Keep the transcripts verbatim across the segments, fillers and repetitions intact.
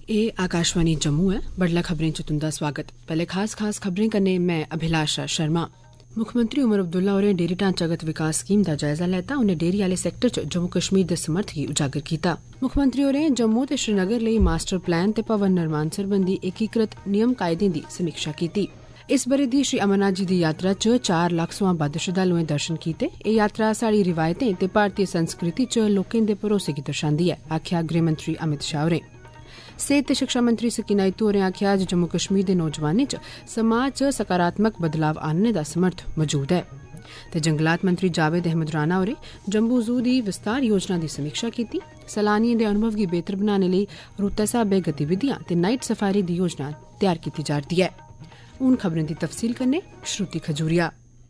ए आकाशवाणी जम्मू है। बडला खबरें च तुंदा स्वागत। पहले खास खास खबरें कन्नै मैं अभिलाषा शर्मा। मुक्खमंत्री उमर अब्दुल्ला होरें डेयरी ढांचागत विकास स्कीम दा जायजा लैता। उनें डेयरी आले सैक्टर च जम्मू कश्मीर दे समर्थ गी उजागर कीता। मुक्खमंत्री होरें जम्मू ते श्रीनगर लेई मास्टर प्लान ते भवन निर्माण सरबंधी एकीकृत नियम कायदें दी समीक्षा कीती। इस बरे दी श्री अमरनाथ जी दी यात्रा च चार लक्ख सोयां बद्ध श्रद्धालुएं दर्शन कीते। एह यात्रा साढ़ी रिवायतें ते भारतीय संस्कृति च लोकें दे भरोसे गी दर्शांदी ऐ, आखेआ गृहमंत्री अमित शाह होरें। सेहत ते शिक्षा मंत्री सकीना इत्तू होरें आखेआ जे जम्मू कश्मीर दे नौजवानें च समाज च सकारात्मक बदलाव आनने दा समर्थ मौजूद ऐ। ते जंगलात मंत्री जावेद अहमद राणा होरें जम्बू जू दी विस्तार योजना दी समीक्षा कीती। सैलानियें दे अनुभव गी बेहतर बनाने लेई रूतै स्हाबै गतिविधियां ते नाइट सफारी दी योजना तैयार कीती जा'रदी ऐ। हून खबरें दी तफसील कन्नै श्रुति खजूरिया।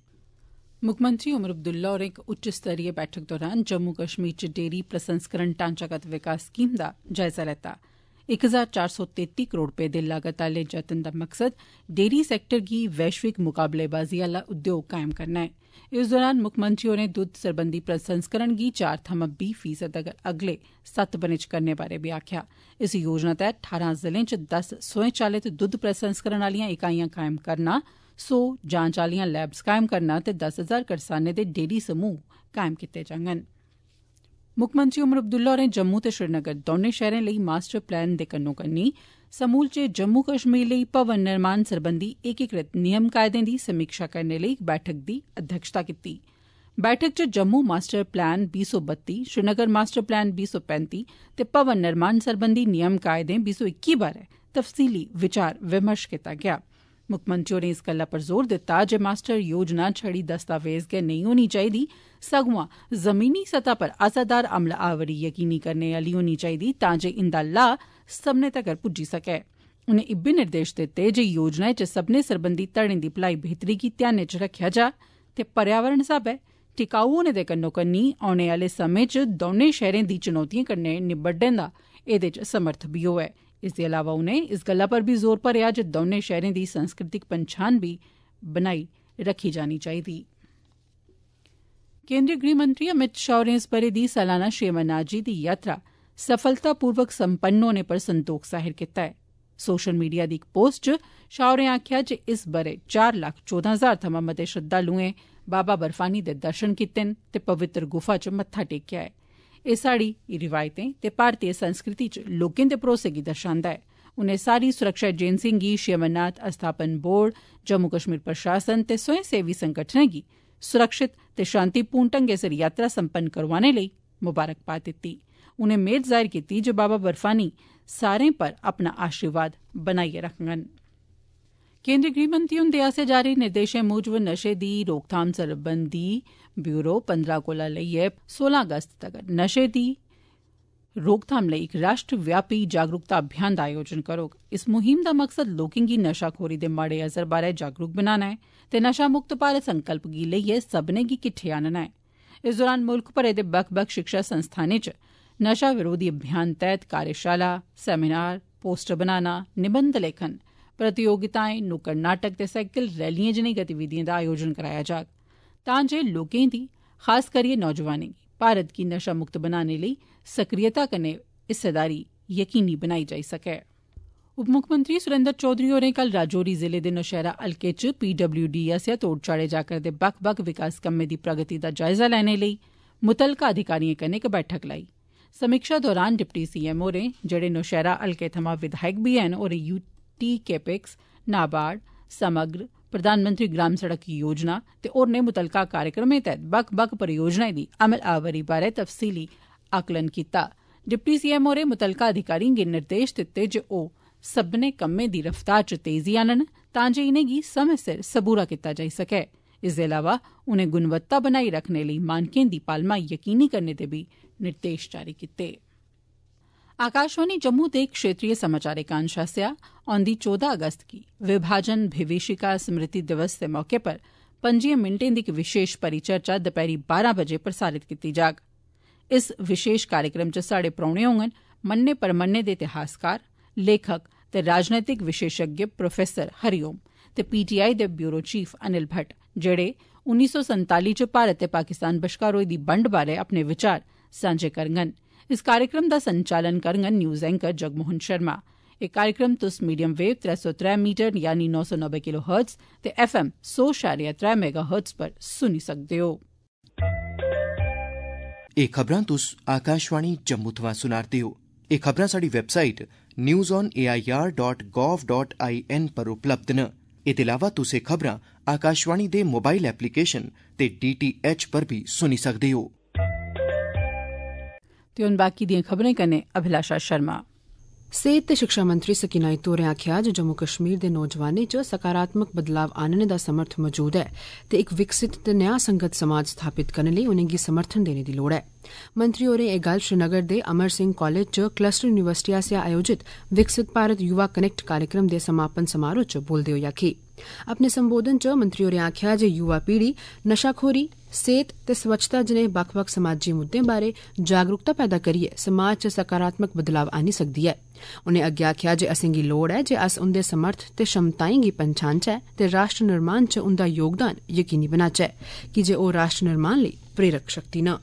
मुक्खमंत्री उमर अब्दुल्ला होरें इक उच्च स्तरीय बैठक दौरान जम्मू कश्मीर च डेयरी प्रसंस्करण ढांचागत विकास स्कीम दा जायजा लैता। इक हजार चार सौ तेती करोड़ रपे दे लागत आले जतन दा मकसद डेयरी सैक्टर गी वैश्विक मुकाबलेबाजी आला उद्योग कायम करना ऐ। इस दौरान मुक्खमंत्री होरें दुद्ध सरबंधी प्रसंस्करण गी चार थमां बीह् फीसद तगर अगले सत्त ब'रें च करने बारै बी आखेआ। इस योजना तैह्त ठारां जिलें च दस स्वयंचालित दुद्ध प्रसंस्करण आलियां इकाइयां कायम करना, सौ जांच आलियां लैब्स कायम करना ते दस हजार करसानें दे डेयरी समूह कायम कीते जाङन। मुक्खमंत्री उमर अब्दुल्ला होरें जम्मू ते श्रीनगर दौनें शैहरें लेई मास्टर प्लान दे कन्नो कन्नी समूलचे जम्मू कश्मीर लेई भवन निर्माण सरबंधी एकीकृत नियम कायदें दी समीक्षा करने लेई इक बैठक दी अध्यक्षता कीती। बैठक च जम्मू मास्टर प्लान बीह् सौ बत्ती, श्रीनगर मास्टर प्लान बीह् सौ पैंती ते भवन निर्माण सरबंधी नियम कायदें बीह् सौ इक्की बारै तफसीली विचार विमर्श कीता गेआ। मुक्खमंत्री होरें इस गल्ला पर जोर दित्ता जे मास्टर योजना छड़ी दस्तावेज गै नेईं होनी चाहिदी, सगुआं जमीनी सतह पर असरदार अमलावरी यकीनी करने आली होनी चाहिदी तां जे इंदा लाह् सब्मनें तगर पुज्जी सकै। उनें इब्बी निर्देश दित्ते जे योजना च सब्मनें सरबंधी धड़ें दी भलाई बेहतरी गी ध्यानै च रक्खेआ जा ते पर्यावरण स्हाबै टिकाऊ होने दे कन्नो कन्नी औने आले समें च दौनें शैहरें दी चुनौतिएं कन्नै निबड़ने दा एह्दे च समर्थ बी होऐ। इस दे अलावा उनें इस गल्ला पर बी जोर भरेआ जे दौनें शैहरें दी सांस्कृतिक पंछान बी बनाई रक्खी जानी चाहिदी। केंद्रीय गृहमंत्री अमित शाह होरें इस बरे दी सालाना श्री अमरनाथ जी दी यात्रा सफलतापूर्वक संपन्न होने पर संदोख जाहिर कीता ऐ। सोशल मीडिया दी इक पोस्ट च शाह होरें आखेआ जे इस बरे चार लक्ख चौदां हजार थमां मते श्रद्धालुएं बाबा बर्फानी दे दर्शन कीते न ते पवित्र गुफा च मत्था टेकेआ ऐ। एह् साढ़ी रिवायतें ते भारतीय संस्कृति च लोकें दे भरोसे गी दर्शांदा ऐ। उनें सारी सुरक्षा एजेंसिएं गी श्री अमरनाथ अस्थापन बोर्ड, जम्मू कश्मीर प्रशासन ते स्वयं सेवी संगठनें गी सुरक्षित ते शांतिपूर्ण ढंगै सिर यात्रा संपन्न करोआने लेई मुबारकबाद दित्ती। उनें मेद जाहिर कीती जे बाबा बर्फानी सारें पर अपना आशीर्वाद बनाइयै रखङन। केंद्रीय गृहमंत्री हुंदे आसेआ जारी निर्देशें मूजब नशे दी रोकथाम सरबंधी ब्यूरो पंदरां कोला लेइयै सोलां अगस्त तगर नशे दी रोकथाम लेई इक राष्ट्रव्यापी जागरूकता अभियान दा आयोजन करोग। इस मुहिम दा मकसद लोकें गी नशाखोरी दे माड़े असर बारै जागरूक बनाना ऐ ते नशा मुक्त भारत संकल्प गी लेइयै सब्भनें गी किट्ठे आनना ऐ। इस दौरान मुल्ख भरै दे बक्ख बक्ख शिक्षा संस्थानें च नशा विरोधी अभियान तैह्त कार्यशाला, सेमिनार, पोस्टर बनाना, निबंध लेखन प्रतियोगिताएं, नुक्कड़ नाटक ते साइकिल रैलियें जनेही गतिविधिएं दा आयोजन कराया जाग तां जे लोकें दी, खास करियै नौजवानें गी भारत गी नशा मुक्त बनाने लेई सक्रियता कन्नै हिस्सेदारी यकीनी बनाई जाई सकै। उप मुक्खमंत्री सुरेंद्र चौधरी होरें कल राजौरी जिले दे नौशहरा हलके च पीडब्ल्यूडी आसेआ तोड़ चाढ़े जा करदे बक्ख बक्ख विकास कम्में दी प्रगति दा जायजा लैने लेई मुतलका अधिकारिएं कन्नै इक बैठक लाई। समीक्षा दौरान डिप्टी सीएम होरें, जेहड़े नौशहरा हलके थमां विधायक बी हैन, होरें यूटी कैपेक्स, नाबार्ड, समग्र, प्रधानमंत्री ग्राम सड़क योजना ते होरनें मुतलका कार्यक्रमें तैह्त बक्ख बक्ख परियोजनाएं दी अमलावरी बारै तफसीली आकलन कीता। डिप्टी सीएम होरें मुतलका अधिकारिएं गी निर्देश दित्ते जे ओह् सब्भनें कम्में दी रफ्तार च तेजी आनन तां जे इनेंगी समें सिर सबूरा कीता जाई सकै। इस दे अलावा उनें गुणवत्ता बनाई रखने लेई मानकें दी पालमा यकीनी करने दे बी निर्देश जारी कीते। आकाशवाणी जम्मू दे क्षेत्रीय समाचार एकांश आसेआ औंदी चौदां अगस्त गी विभाजन भिविशिका स्मृति दिवस दे मौके पर पंजियें मिंटें दी इक विशेष परिचर्चा दपैह्री बारां बजे प्रसारित कीती जाग। इस विशेष कार्यक्रम च साढ़े परौह्ने होङन मन्ने परमन्ने दे इतिहासकार, लेखक ते राजनैतिक विशेषज्ञ प्रोफेसर हरिओम ते पीटीआई दे ब्यूरो चीफ अनिल भट्ट, जेहड़े उन्नी सौ संताली च भारत ते पाकिस्तान बश्कार होई दी बंड बारै अपने विचार सांझे करङन। इस कार्यक्रम दा संचालन करङन न्यूज एंकर जगमोहन शर्मा। एह् कार्यक्रम तुस मीडियम वेव त्रै सौ त्रै मीटर यानी नौ सौ नब्बे किलो हर्ट्ज ते एफ एम सौ शारिया त्रै मेगा हर्ट्ज पर सुनी सकदे हो। एह् खबरां तुस आकाशवाणी जम्मू थमां सुना'रदे हो। एह् खबरां साढ़ी website news on A I R dot gov dot I N पर उपलब्ध न। एह्दे अलावा तुस एह् खबरां आकाशवाणी दे मोबाइल एप्लीकेशन ते डी टी एच पर भी सुनी सकदे हो। ते हुन बाकी दियां खबरें कन्नै अभिलाषा शर्मा। सेहत ते शिक्षा मंत्री सकीना इत्तो होरें आखेआ जे जम्मू कश्मीर दे नौजवानें च सकारात्मक बदलाव आनने दा समर्थ मौजूद ऐ ते इक विकसित ते न्याय संगत समाज स्थापित करने लेई उनेंगी समर्थन देने दी लोड़ ऐ। मंत्री होरें एह् गल्ल श्रीनगर दे अमर सिंह कॉलेज च क्लस्टर यूनिवर्सिटी आसेआ आयोजित विकसित भारत युवा कनेक्ट कार्यक्रम दे समापन समारोह च बोलदे होई आखी। अपने संबोधन च मंत्री होरें आखेआ जे युवा पीढ़ी नशाखोरी, सेहत ते स्वच्छता जनेह बक्ख बक्ख समाजी मुद्दें बारै जागरूकता पैदा करियै समाज च सकारात्मक बदलाव आनी सकदी ऐ। उनें अग्गे आखेआ जे असेंगी लोड़ ऐ जे अस उंदे समर्थ ते क्षमताएं गी पन्छानचै ते राष्ट्र निर्माण च उंदा योगदान यकीनी बनाचै कि जे ओह् राष्ट्र निर्माण लेई प्रेरक शक्ति न।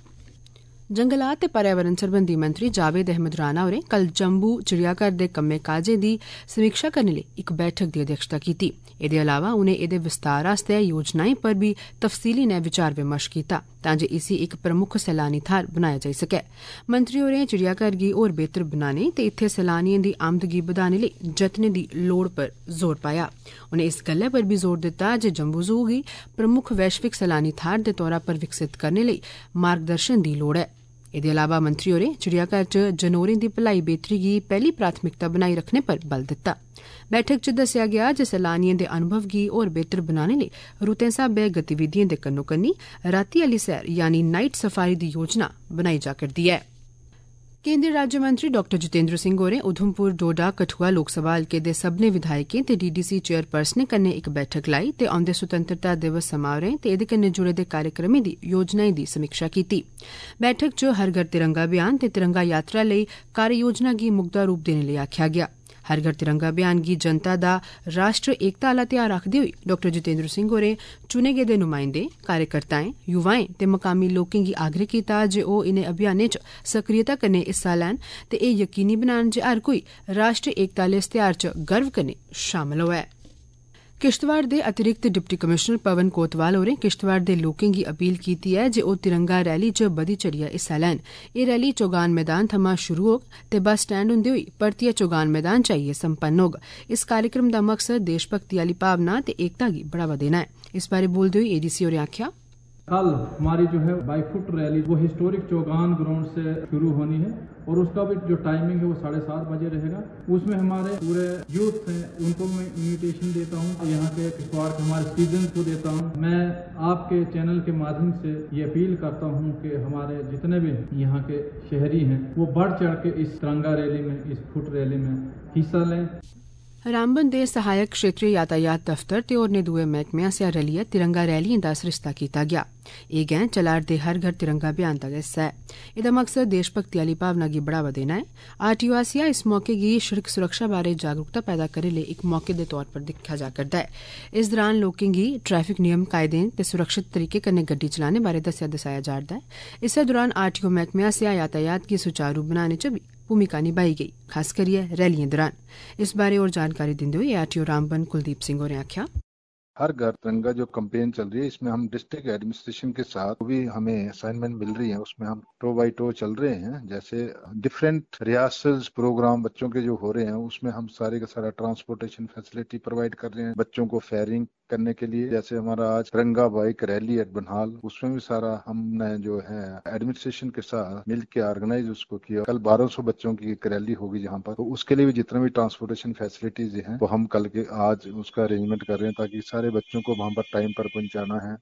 जंगलात ते पर्यावरण सरबंधी मंत्री जावेद अहमद राणा होरें कल जम्मू चिड़ियाघर दे कम्में काजें दी समीक्षा करने लेई इक बैठक दी अध्यक्षता कीती। एह्दे अलावा उनें एह्दे विस्तार आस्तै योजनाएं पर भी तफसीली नै विचार विमर्श कीता तां जे इसी इक प्रमुख सैलानी थाह्र बनाया जाई सकै। मंत्री होरें चिड़ियाघर गी होर बेहतर बनाने ते इत्थै सैलानियें दी आमद गी बधाने लेई जतनें दी लोड़ पर जोर पाया। उनें इस गल्लै पर भी जोर दित्ता जे जम्बू ज़ू गी प्रमुख वैश्विक सैलानी थाह्र दे तौरा पर विकसित करने लेई मार्गदर्शन दी लोड़ ऐ। एह्दे अलावा मंत्री होरें चिड़ियाघर च जनौरें दी भलाई बेह्तरी गी पैह्ली प्राथमिकता बनाई रखने पर बल दित्ता। बैठक च दस्सेआ गेआ जे सैलानियें दे अनुभव गी होर बेह्तर बनाने लेई रुतें स्हाबै गतिविधियें दे कन्नो कन्नी राती आली सैर यानी नाइट सफारी दी योजना बनाई जा करदी ऐ। केंद्रीय राज्यमंत्री डॉक्टर जितेंद्र सिंह होरें उधमपुर, डोडा, कठुआ लोकसभा हल्के दे सब्भनें विधायकें ते डीडीसी चेयरपर्सनें कन्नै इक बैठक लाई ते औंदे सुतैंत्रता दिवस समारोहें ते एह्दे कन्नै जुड़े दे कार्यक्रमें दी योजनाएं दी समीक्षा कीती। बैठक च हर घर तिरंगा अभियान ते तिरंगा यात्रा लेई कार्य योजना गी मुकदा रूप देने लेई आखेआ गेआ। हर घर तिरंगा अभियान गी जनता दा राष्ट्र एकता आह्ला ध्यार आखदे होई डॉक्टर जितेंद्र सिंह होरें चुने गेदे नुमाइंदें, कार्यकर्ताएं, युवाएं ते मकामी लोकें गी आग्रह कीता जे ओह् इनें अभियानें च सक्रियता कन्नै हिस्सा लैन ते एह् यकीनी बनान जे हर कोई राष्ट्र एकता आह्ले इस ध्यार च गर्व कन्नै शामल होऐ। किश्तवाड़ दे अतिरिक्त डिप्टी कमिशनर पवन कोतवाल होरें किश्तवाड़ दे लोकें गी अपील कीती ऐ जे ओह् तिरंगा रैली च बधी चढ़ियै हिस्सा लैन। एह् रैली चौगान मैदान थमां शुरू होग ते बस स्टैंड हुंदे होई परतियै चौगान मैदान च आइयै संपन्न होग। इस कार्यक्रम दा मकसद देशभक्ति आह्ली भावना ते एकता गी बढ़ावा देना ऐ। इस बारै बोलदे होई एडीसी होरें आखेआ, कल हमारी जो है बाई फुट रैली वो हिस्टोरिक चौगान ग्राउंड से शुरू होनी है और उसका भी जो टाइमिंग है वो साढ़े सात बजे रहेगा। उसमें हमारे पूरे यूथ हैं उनको मैं इन्विटेशन देता हूँ, यहाँ के किश्तवाड़ के हमारे सिटीजन को देता हूँ। मैं आपके चैनल के माध्यम से ये अपील करता हूँ कि हमारे जितने भी यहाँ के शहरी हैं वो बढ़ चढ़ के इस तिरंगा रैली में, इस फुट रैली में हिस्सा लें। रामबन दे सहायक क्षेत्रीय यातायात दफ्तर ते होरनें दुए मैह्कमें आसेआ रलियै तिरंगा रैलियें दा सरिस्ता कीता गेआ। एह् गैं चला'रदे हर घर तिरंगा अभियान दा हिस्सा ऐ। एह्दा मकसद देशभक्ति आह्ली भावना गी बढ़ावा देना ऐ। आरटीओ आसेआ इस मौके गी शिड़क सुरक्षा बारै जागरूकता पैदा करने लेई इक मौके दे तौर पर दिक्खेआ जा करदा ऐ। इस दौरान लोकें गी ट्रैफिक नियम कायदें ते सुरक्षित तरीके कन्नै गड्डी चलाने बारै दस्सेआ दसाया जा'रदा ऐ। इस्सै दौरान आरटीओ मैह्कमे आसेआ यातायात गी सुचारू बनाने च बी भूमिका निभाई गेई, खास करियै रैलियें दौरान। इस बारै होर जानकारी दिंदे होई आरटीओ रामबन कुलदीप सिंह होरें आखेआ, हर घर तिरंगा जो कैंपेन चल रही है इसमें हम डिस्ट्रिक्ट एडमिनिस्ट्रेशन के साथ भी हमें असाइनमेंट मिल रही है, उसमें हम टो बाई टो चल रहे हैं। जैसे डिफरेंट रिहर्सल्स प्रोग्राम बच्चों के जो हो रहे हैं उसमें हम सारे का सारा ट्रांसपोर्टेशन फैसिलिटी प्रोवाइड कर रहे हैं बच्चों को फेयरिंग करने के लिए। जैसे हमारा आज तिरंगा बाइक रैली एट बनहाल, उसमें भी सारा हमने जो है एडमिनिस्ट्रेशन के साथ मिल के ऑर्गेनाइज उसको किया। कल बारह सौ बच्चों की एक रैली होगी जहाँ पर, तो उसके लिए भी जितने भी ट्रांसपोर्टेशन फैसिलिटीज हैं वो हम कल के आज उसका अरेंजमेंट कर रहे हैं ताकि सारे बच्चों को वहां पर टाइम पर पहुंचाना है।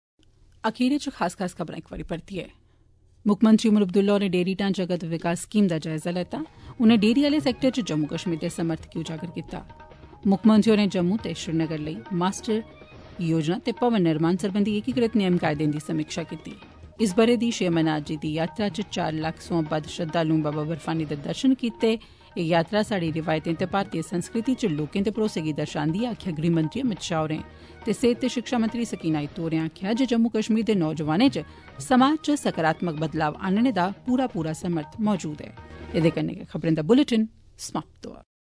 अखीर च खास खास खबरां इक बारी परतियै। मुक्खमंत्री उमर अब्दुल्ला होरें डेयरी ढांचागत विकास स्कीम दा जायजा लैता। उनें डेयरी आह्ले सैक्टर च जम्मू कश्मीर दे समर्थ गी उजागर कीता। मुक्खमंत्री होरें जम्मू ते श्रीनगर लेई मास्टर योजना ते भवन निर्माण सरबंधी एकीकृत नियम कायदें दी समीक्षा कीती। इस ब'रे दी छे अमरनाथ जी दी यात्रा च चार लक्ख सोयां बद्ध श्रद्धालुएं बाबा बर्फानी दे दर्शन कीते। एह् यात्रा साढ़ी रिवायतें ते भारतीय संस्कृति च लोकें दे भरोसे गी दर्शांदी ऐ, आखेआ गृहमंत्री अमित शाह होरें। ते सेहत ते शिक्षा मंत्री सकीना इत्तो होरें आखेआ जे जम्मू कश्मीर दे नौजवानें च समाज च सकारात्मक बदलाव आह्नने दा पूरा पूरा समर्थ मौजूद ऐ। एह्दे कन्नै गै खबरें दा बुलेटिन समाप्त होआ।